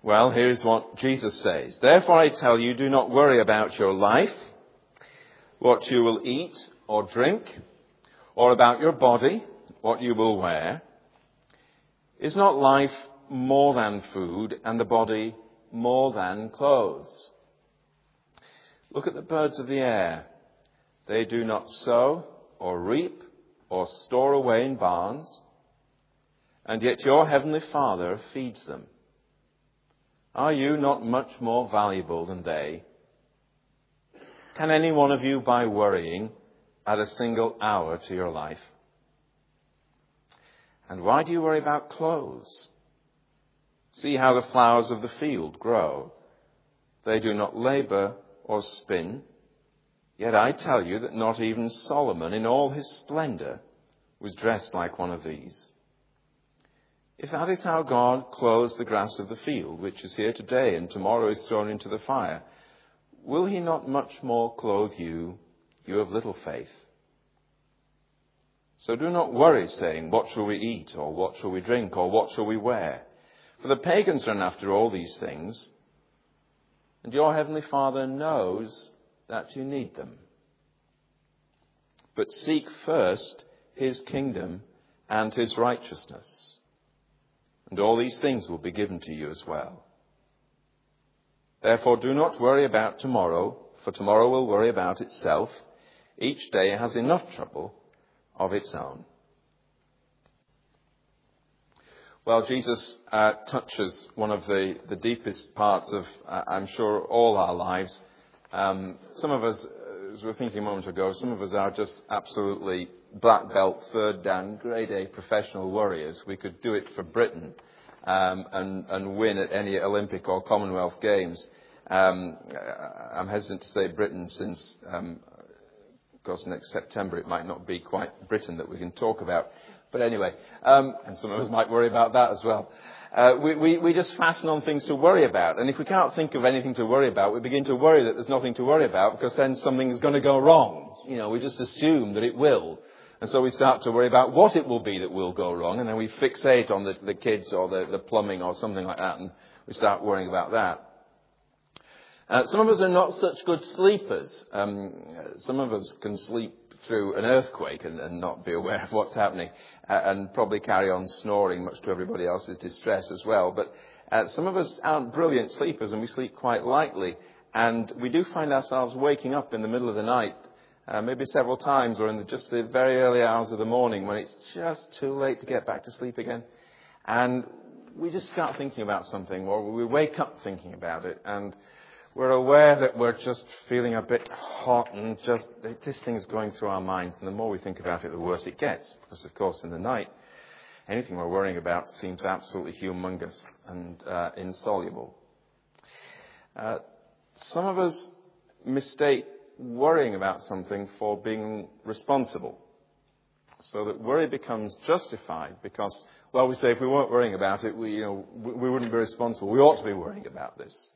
Well, here's what Jesus says. Therefore I tell you, do not worry about your life, what you will eat or drink, or about your body, what you will wear. Is not life more than food, and the body more than clothes? Look at the birds of the air. They do not sow or reap or store away in barns, and yet your heavenly Father feeds them. Are you not much more valuable than they? Can any one of you, by worrying, add a single hour to your life? And why do you worry about clothes? See how the flowers of the field grow. They do not labor or spin. Yet I tell you that not even Solomon in all his splendor was dressed like one of these. If that is how God clothes the grass of the field, which is here today and tomorrow is thrown into the fire, will he not much more clothe you, you of little faith? So do not worry, saying, what shall we eat, or what shall we drink, or what shall we wear? For the pagans run after all these things, and your heavenly Father knows that you need them. But seek first his kingdom and his righteousness, and all these things will be given to you as well. Therefore do not worry about tomorrow, for tomorrow will worry about itself. Each day has enough trouble of its own. Well, Jesus touches one of the deepest parts of, I'm sure, all our lives. Some of us, as we were thinking a moment ago, some of us are just absolutely black belt, third dan, grade A professional warriors. We could do it for Britain and win at any Olympic or Commonwealth Games. I'm hesitant to say Britain since, of course, next September it might not be quite Britain that we can talk about. But anyway, and some of us might worry about that as well. We just fasten on things to worry about. And if we can't think of anything to worry about, we begin to worry that there's nothing to worry about because then something's going to go wrong. You know, we just assume that it will. And so we start to worry about what it will be that will go wrong. And then we fixate on the kids or the plumbing or something like that. And we start worrying about that. Some of us are not such good sleepers. Some of us can sleep through an earthquake and not be aware of what's happening and probably carry on snoring, much to everybody else's distress as well. But some of us aren't brilliant sleepers and we sleep quite lightly. And we do find ourselves waking up in the middle of the night, maybe several times, or in just the very early hours of the morning when it's just too late to get back to sleep again. And we just start thinking about something, or we wake up thinking about it, and we're aware that we're just feeling a bit hot and just this thing's going through our minds. And the more we think about it, the worse it gets. Because, of course, in the night, anything we're worrying about seems absolutely humongous and insoluble. Some of us mistake worrying about something for being responsible. So that worry becomes justified because, well, we say if we weren't worrying about it, we wouldn't be responsible. We ought to be worrying about this.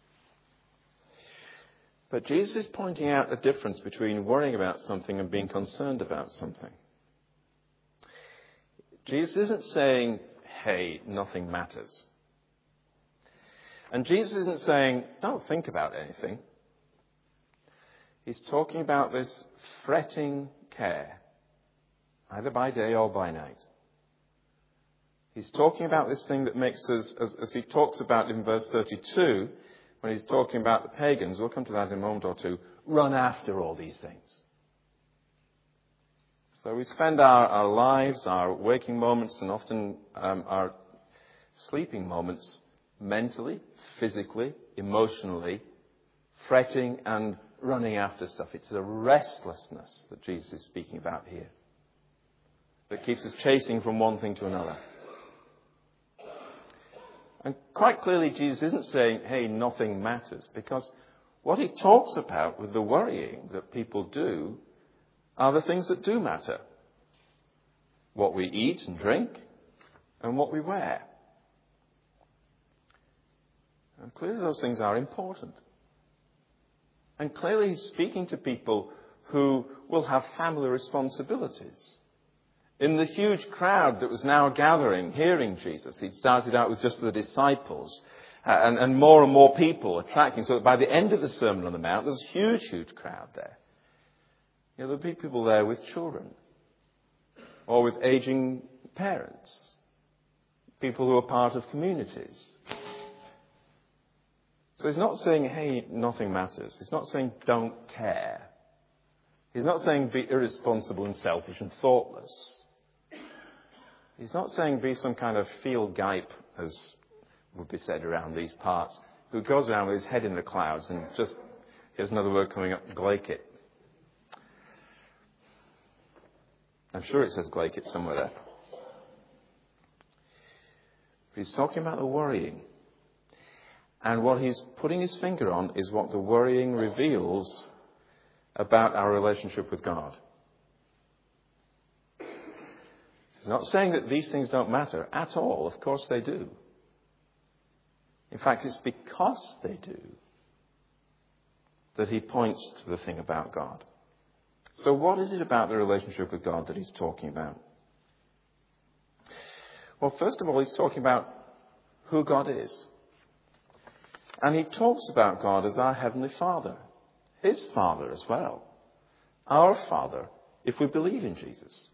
But Jesus is pointing out the difference between worrying about something and being concerned about something. Jesus isn't saying, hey, nothing matters. And Jesus isn't saying, don't think about anything. He's talking about this fretting care, either by day or by night. He's talking about this thing that makes us, as he talks about in verse 32, when he's talking about the pagans, we'll come to that in a moment or two, run after all these things. So we spend our lives, our waking moments, and often our sleeping moments mentally, physically, emotionally, fretting and running after stuff. It's the restlessness that Jesus is speaking about here that keeps us chasing from one thing to another. And quite clearly, Jesus isn't saying, hey, nothing matters, because what he talks about with the worrying that people do are the things that do matter. What we eat and drink and what we wear. And clearly those things are important. And clearly he's speaking to people who will have family responsibilities. In the huge crowd that was now gathering, hearing Jesus, he'd started out with just the disciples. and more people attracting, so that by the end of the Sermon on the Mount, there's a huge, huge crowd there. There'll be people there with children, or with aging parents, people who are part of communities. So he's not saying, hey, nothing matters. He's not saying don't care. He's not saying be irresponsible and selfish and thoughtless. He's not saying be some kind of field gype, as would be said around these parts, who goes around with his head in the clouds and just, here's another word coming up, glaikit. I'm sure it says glaikit somewhere there. But he's talking about the worrying. And what he's putting his finger on is what the worrying reveals about our relationship with God. He's not saying that these things don't matter at all. Of course they do. In fact, it's because they do that he points to the thing about God. So what is it about the relationship with God that he's talking about? Well, first of all, he's talking about who God is. And he talks about God as our Heavenly Father. His Father as well. Our Father, if we believe in Jesus.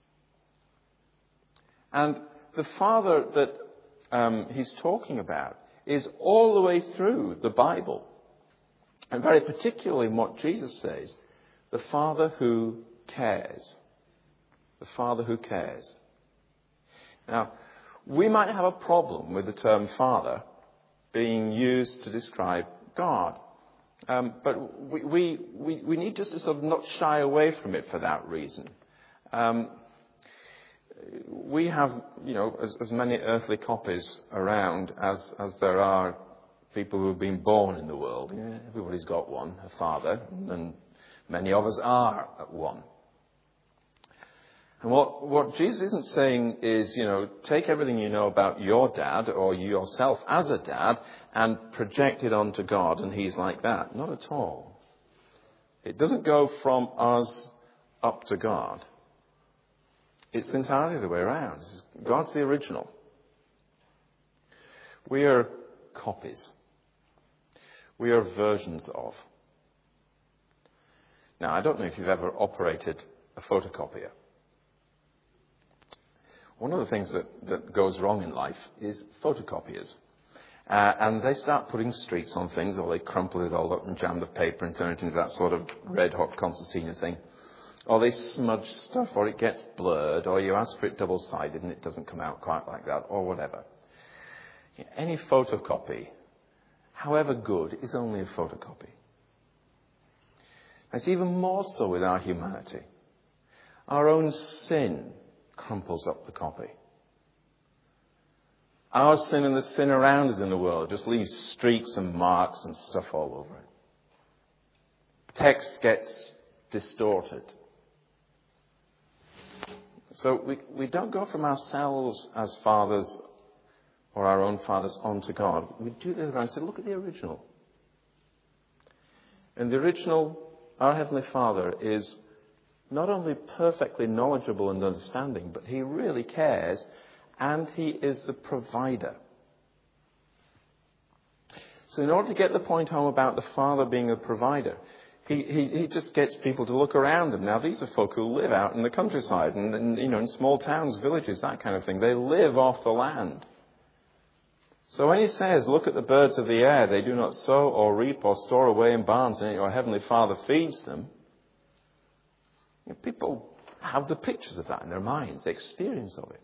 And the Father that he's talking about is all the way through the Bible. And very particularly in what Jesus says, the Father who cares. The Father who cares. Now, we might have a problem with the term Father being used to describe God. But we need just to sort of not shy away from it for that reason. We have, as many earthly copies around as there are people who have been born in the world. Everybody's got one, a father, and many of us are at one. And what Jesus isn't saying is, take everything you know about your dad or yourself as a dad and project it onto God and he's like that. Not at all. It doesn't go from us up to God. It's entirely the way around. God's the original. We are copies. We are versions of. Now, I don't know if you've ever operated a photocopier. One of the things that goes wrong in life is photocopiers. And they start putting streaks on things, or they crumple it all up and jam the paper and turn it into that sort of red-hot concertina thing. Or they smudge stuff, or it gets blurred, or you ask for it double-sided and it doesn't come out quite like that, or whatever. Any photocopy, however good, is only a photocopy. It's even more so with our humanity. Our own sin crumples up the copy. Our sin and the sin around us in the world just leaves streaks and marks and stuff all over it. Text gets distorted. So we don't go from ourselves as fathers or our own fathers onto God. We do the other way and say, look at the original. And the original, our Heavenly Father, is not only perfectly knowledgeable and understanding, but he really cares, and he is the provider. So in order to get the point home about the Father being a provider, he just gets people to look around him. Now, these are folk who live out in the countryside and in small towns, villages, that kind of thing. They live off the land. So when he says, look at the birds of the air, they do not sow or reap or store away in barns, and your Heavenly Father feeds them, people have the pictures of that in their minds, the experience of it.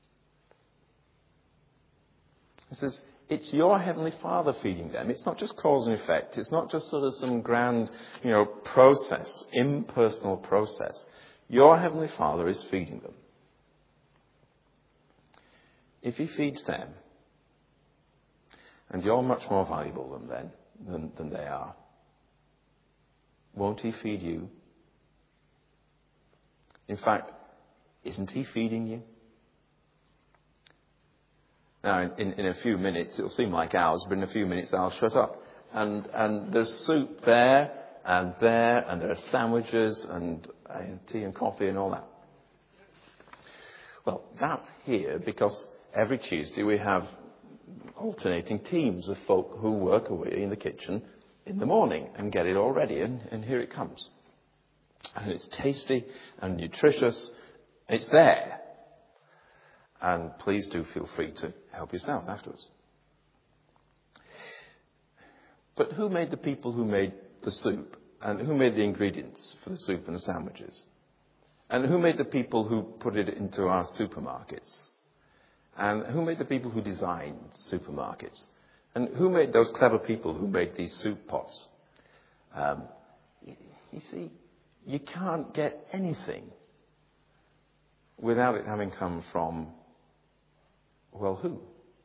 He says, it's your Heavenly Father feeding them. It's not just cause and effect. It's not just sort of some grand, process, impersonal process. Your Heavenly Father is feeding them. If he feeds them, and you're much more valuable than they are, won't he feed you? In fact, isn't he feeding you? Now, in a few minutes, it'll seem like hours, but in a few minutes I'll shut up. And there's soup there, and there are sandwiches, and tea and coffee and all that. Well, that's here because every Tuesday we have alternating teams of folk who work away in the kitchen in the morning and get it all ready, and here it comes. And it's tasty and nutritious. It's there. And please do feel free to help yourself afterwards. But who made the people who made the soup? And who made the ingredients for the soup and the sandwiches? And who made the people who put it into our supermarkets? And who made the people who designed supermarkets? And who made those clever people who made these soup pots? You see, you can't get anything without it having come from, well, who?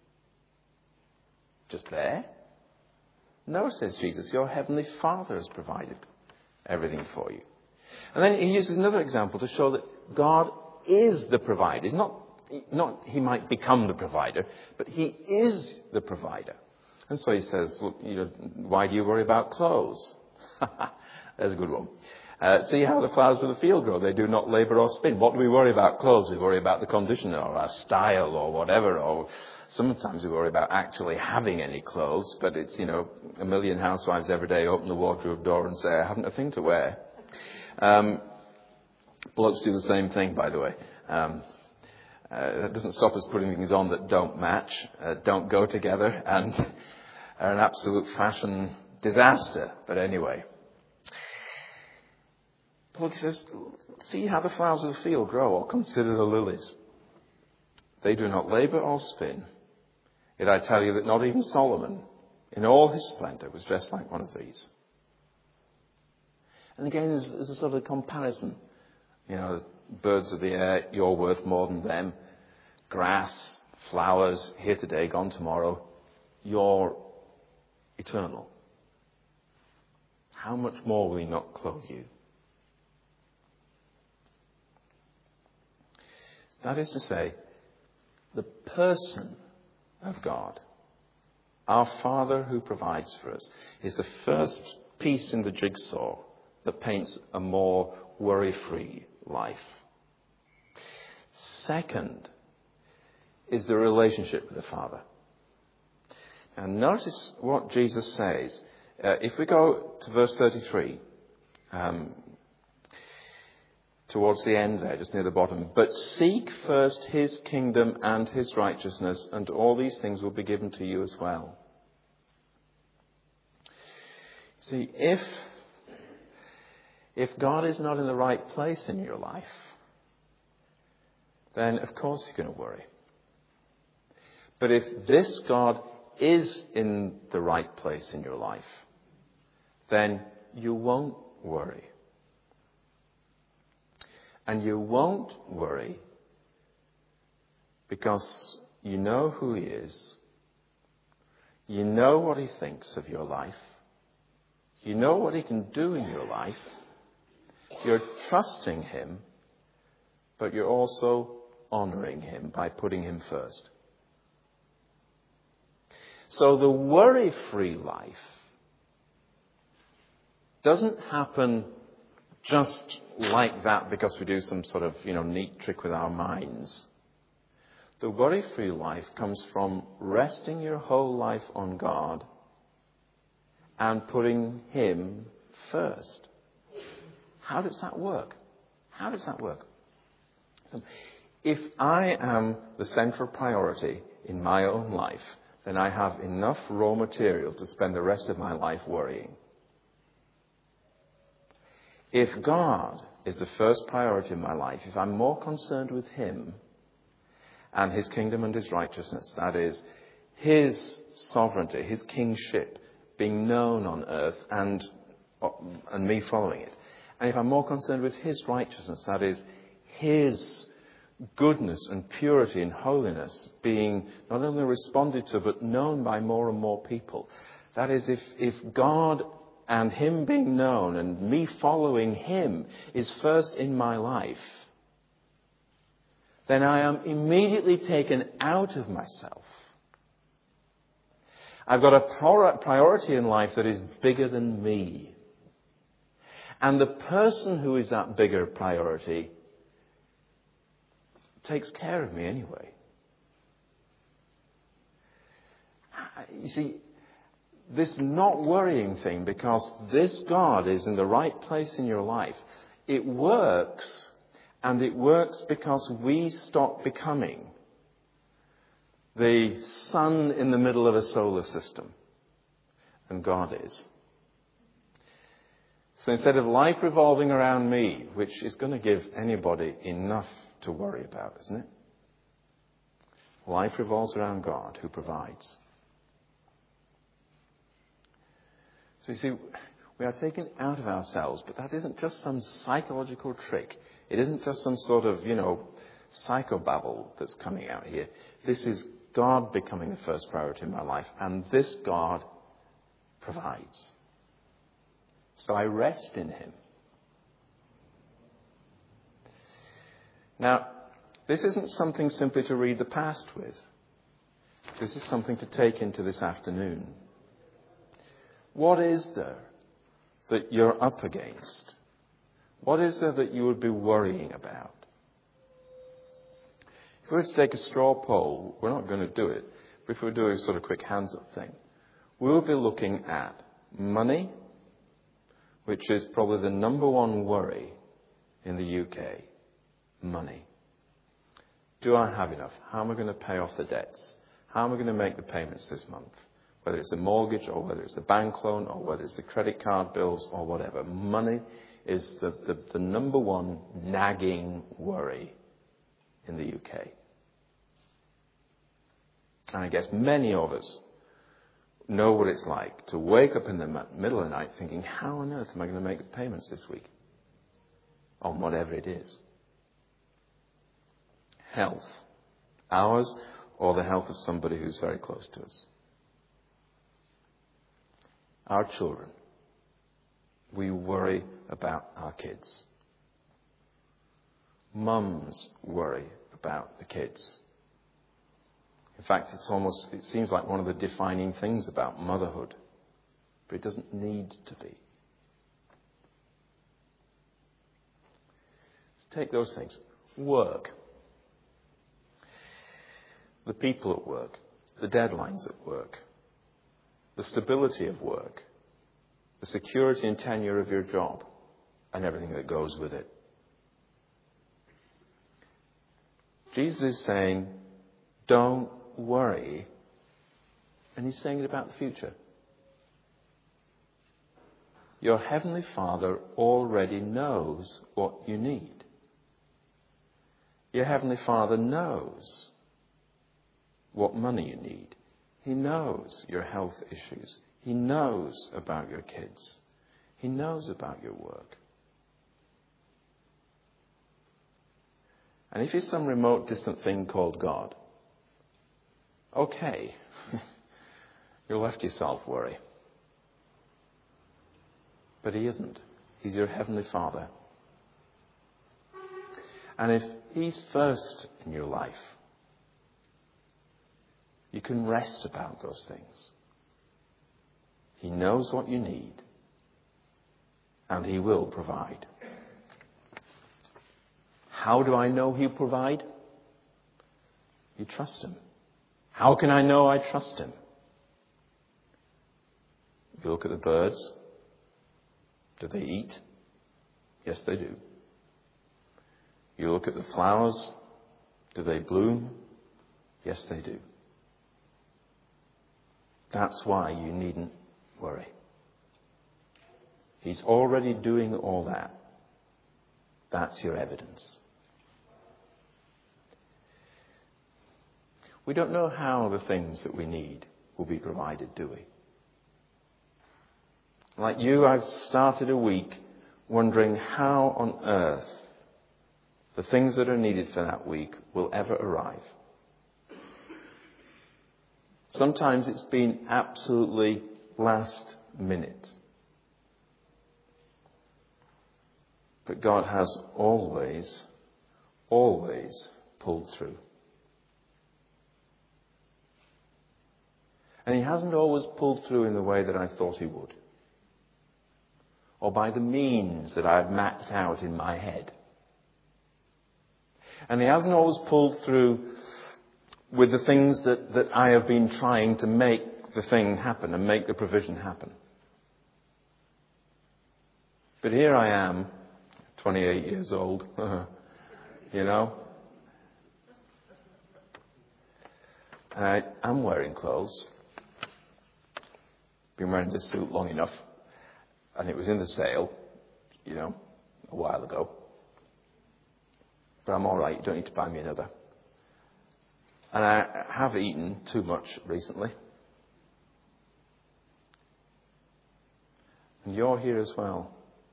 Just there? No, says Jesus, your heavenly Father has provided everything for you. And then he uses another example to show that God is the provider. It's not he might become the provider, but he is the provider. And so he says, look, why do you worry about clothes? There's a good one. See how the flowers of the field grow. They do not labor or spin. What do we worry about clothes? We worry about the condition or our style or whatever. Or sometimes we worry about actually having any clothes. But it's, a million housewives every day open the wardrobe door and say, I haven't a thing to wear. Blokes do the same thing, by the way. That doesn't stop us putting things on that don't match, don't go together, and are an absolute fashion disaster. But anyway. Paul says, see how the flowers of the field grow, or consider the lilies. They do not labor or spin. Yet I tell you that not even Solomon, in all his splendor, was dressed like one of these. And again, there's a sort of comparison. Birds of the air, you're worth more than them. Grass, flowers, here today, gone tomorrow. You're eternal. How much more will he not clothe you? That is to say, the person of God, our Father who provides for us, is the first piece in the jigsaw that paints a more worry-free life. Second is the relationship with the Father. Now notice what Jesus says. If we go to verse 33, towards the end there, just near the bottom. But seek first his kingdom and his righteousness, and all these things will be given to you as well. See, if God is not in the right place in your life, then of course you're going to worry. But if this God is in the right place in your life, then you won't worry. And you won't worry because you know who he is. You know what he thinks of your life. You know what he can do in your life. You're trusting him, but you're also honoring him by putting him first. So the worry-free life doesn't happen just like that because we do some sort of, neat trick with our minds. The worry-free life comes from resting your whole life on God and putting him first. How does that work? If I am the central priority in my own life, then I have enough raw material to spend the rest of my life worrying. If God is the first priority in my life, if I'm more concerned with him and his kingdom and his righteousness, that is, his sovereignty, his kingship being known on earth and me following it. And if I'm more concerned with his righteousness, that is, his goodness and purity and holiness being not only responded to but known by more and more people. That is, if God and him being known and me following him is first in my life, then I am immediately taken out of myself. I've got a priority in life that is bigger than me. And the person who is that bigger priority takes care of me anyway. You see, this not worrying thing, because this God is in the right place in your life, it works, and it works because we stop becoming the sun in the middle of a solar system, and God is. So instead of life revolving around me, which is going to give anybody enough to worry about, isn't it? Life revolves around God who provides. So you see, we are taken out of ourselves, but that isn't just some psychological trick. It isn't just some sort of, psychobabble that's coming out here. This is God becoming the first priority in my life, and this God provides. So I rest in him. Now, this isn't something simply to read the past with. This is something to take into this afternoon. What is there that you're up against? What is there that you would be worrying about? If we were to take a straw poll, we're not going to do it, but if we were doing a sort of quick hands-up thing, we will be looking at money, which is probably the number one worry in the UK. Money. Do I have enough? How am I going to pay off the debts? How am I going to make the payments this month? Whether it's the mortgage or whether it's the bank loan or whether it's the credit card bills or whatever. Money is the number one nagging worry in the UK. And I guess many of us know what it's like to wake up in the middle of the night thinking, how on earth am I going to make the payments this week? On whatever it is. Health. Ours or the health of somebody who's very close to us. Our children. We worry about our kids. Mums worry about the kids. In fact, it seems like one of the defining things about motherhood. But it doesn't need to be. Let's take those things. Work. The people at work. The deadlines at work. The stability of work. The security and tenure of your job. And everything that goes with it. Jesus is saying, don't worry. And he's saying it about the future. Your Heavenly Father already knows what you need. Your Heavenly Father knows what money you need. He knows your health issues. He knows about your kids. He knows about your work. And if he's some remote, distant thing called God, okay, you'll let yourself worry. But he isn't. He's your Heavenly Father. And if he's first in your life, you can rest about those things. He knows what you need. And he will provide. How do I know he'll provide? You trust him. How can I know I trust him? You look at the birds. Do they eat? Yes, they do. You look at the flowers. Do they bloom? Yes, they do. That's why you needn't worry. He's already doing all that. That's your evidence. We don't know how the things that we need will be provided, do we? Like you, I've started a week wondering how on earth the things that are needed for that week will ever arrive. Sometimes it's been absolutely last minute. But God has always pulled through. And he hasn't always pulled through in the way that I thought he would. Or by the means that I've mapped out in my head. And he hasn't always pulled through with the things that I have been trying to make the thing happen and make the provision happen. But here I am, 28 years old, you know. I'm wearing clothes. Been wearing this suit long enough. And it was in the sale, you know, a while ago. But I'm all right. You don't need to buy me another. And I have eaten too much recently. And you're here as well.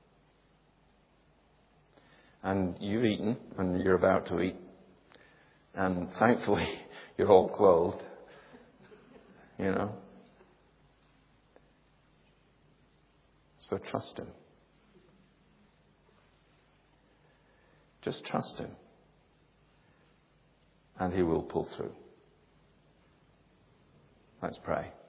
And you've eaten, and you're about to eat. And thankfully, you're all clothed. You know. So trust him. Just trust him. And he will pull through. Let's pray.